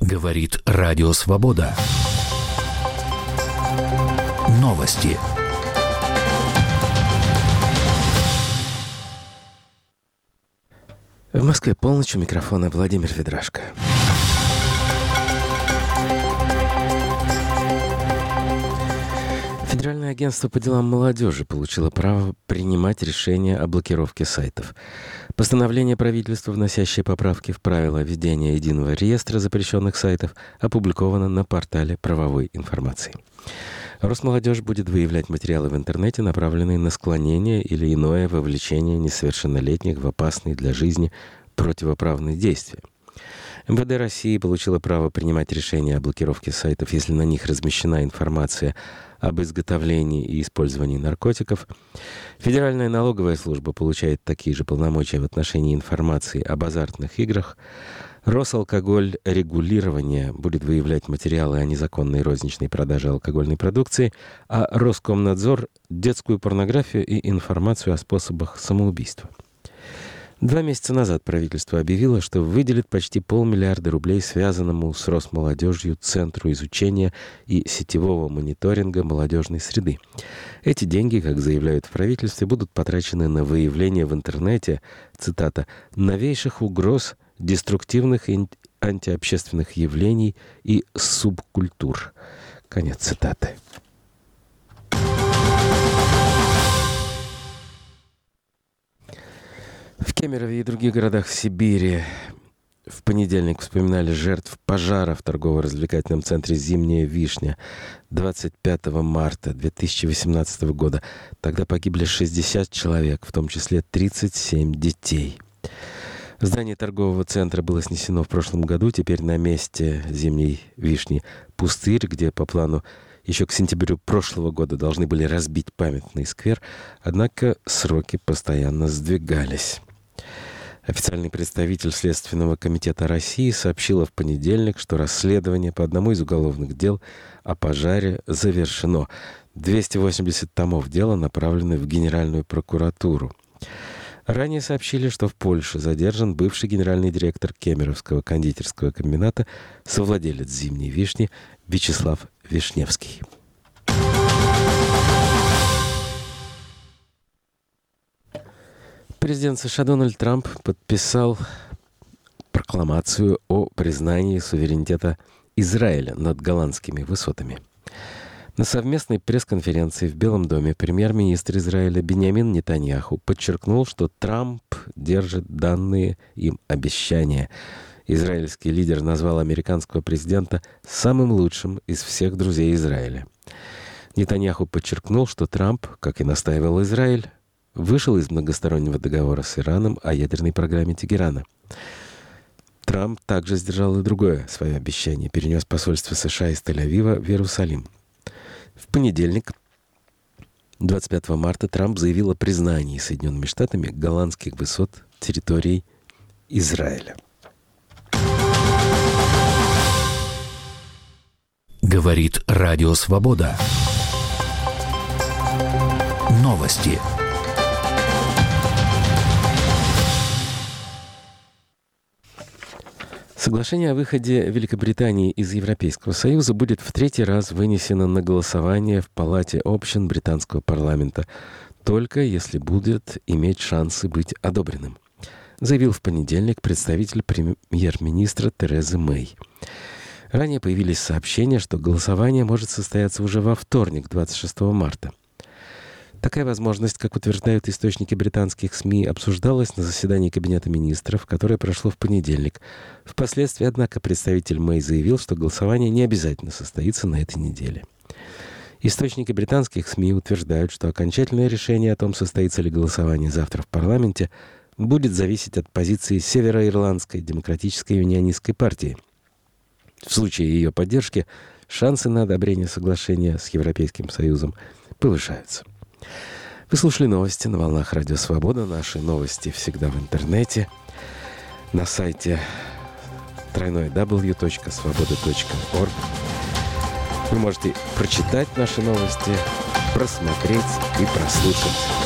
Говорит Радио Свобода. Новости. В Москве полночь, у микрофона Владимир Ведрашко. Федеральное агентство по делам молодежи получило право принимать решения о блокировке сайтов. Постановление правительства, вносящее поправки в правила ведения единого реестра запрещенных сайтов, опубликовано на портале правовой информации. Росмолодежь будет выявлять материалы в интернете, направленные на склонение или иное вовлечение несовершеннолетних в опасные для жизни противоправные действия. МВД России получило право принимать решения о блокировке сайтов, если на них размещена информация об изготовлении и использовании наркотиков. Федеральная налоговая служба получает такие же полномочия в отношении информации об азартных играх. Росалкоголь регулирование будет выявлять материалы о незаконной розничной продаже алкогольной продукции, а Роскомнадзор – детскую порнографию и информацию о способах самоубийства. 2 месяца назад правительство объявило, что выделит почти 500 миллиарда рублей связанному с Росмолодежью Центру изучения и сетевого мониторинга молодежной среды. Эти деньги, как заявляют в правительстве, будут потрачены на выявление в интернете, цитата, «новейших угроз, деструктивных и антиобщественных явлений и субкультур». Конец цитаты. В Кемерове и других городах Сибири в понедельник вспоминали жертв пожара в торгово-развлекательном центре «Зимняя вишня» 25 марта 2018 года. Тогда погибли 60 человек, в том числе 37 детей. Здание торгового центра было снесено в прошлом году. Теперь на месте «Зимней вишни» пустырь, где по плану еще к сентябрю прошлого года должны были разбить памятный сквер, однако сроки постоянно сдвигались. Официальный представитель Следственного комитета России сообщила в понедельник, что расследование по одному из уголовных дел о пожаре завершено. 280 томов дела направлены в Генеральную прокуратуру. Ранее сообщили, что в Польше задержан бывший генеральный директор Кемеровского кондитерского комбината, совладелец «Зимней вишни» Вячеслав Вишневский. Президент США Дональд Трамп подписал прокламацию о признании суверенитета Израиля над Голландскими высотами. На совместной пресс-конференции в Белом доме премьер-министр Израиля Биньямин Нетаньяху подчеркнул, что Трамп держит данные им обещания. Израильский лидер назвал американского президента самым лучшим из всех друзей Израиля. Нетаньяху подчеркнул, что Трамп, как и настаивал Израиль, вышел из многостороннего договора с Ираном о ядерной программе Тегерана. Трамп также сдержал и другое свое обещание, перенес посольство США из Тель-Авива в Иерусалим. В понедельник, 25 марта, Трамп заявил о признании Соединенными Штатами голландских высот территорий Израиля. Говорит Радио Свобода. Новости. Соглашение о выходе Великобритании из Европейского Союза будет в 3-й раз вынесено на голосование в Палате общин британского парламента, только если будет иметь шансы быть одобренным, заявил в понедельник представитель премьер-министра Терезы Мэй. Ранее появились сообщения, что голосование может состояться уже во вторник, 26 марта. Такая возможность, как утверждают источники британских СМИ, обсуждалась на заседании Кабинета министров, которое прошло в понедельник. Впоследствии, однако, представитель Мэй заявил, что голосование не обязательно состоится на этой неделе. Источники британских СМИ утверждают, что окончательное решение о том, состоится ли голосование завтра в парламенте, будет зависеть от позиции Североирландской демократической юнионистской партии. В случае ее поддержки шансы на одобрение соглашения с Европейским Союзом повышаются. Вы слушали новости на волнах Радио Свобода. Наши новости всегда в интернете. На сайте www.svoboda.org. Вы можете прочитать наши новости, просмотреть и прослушать.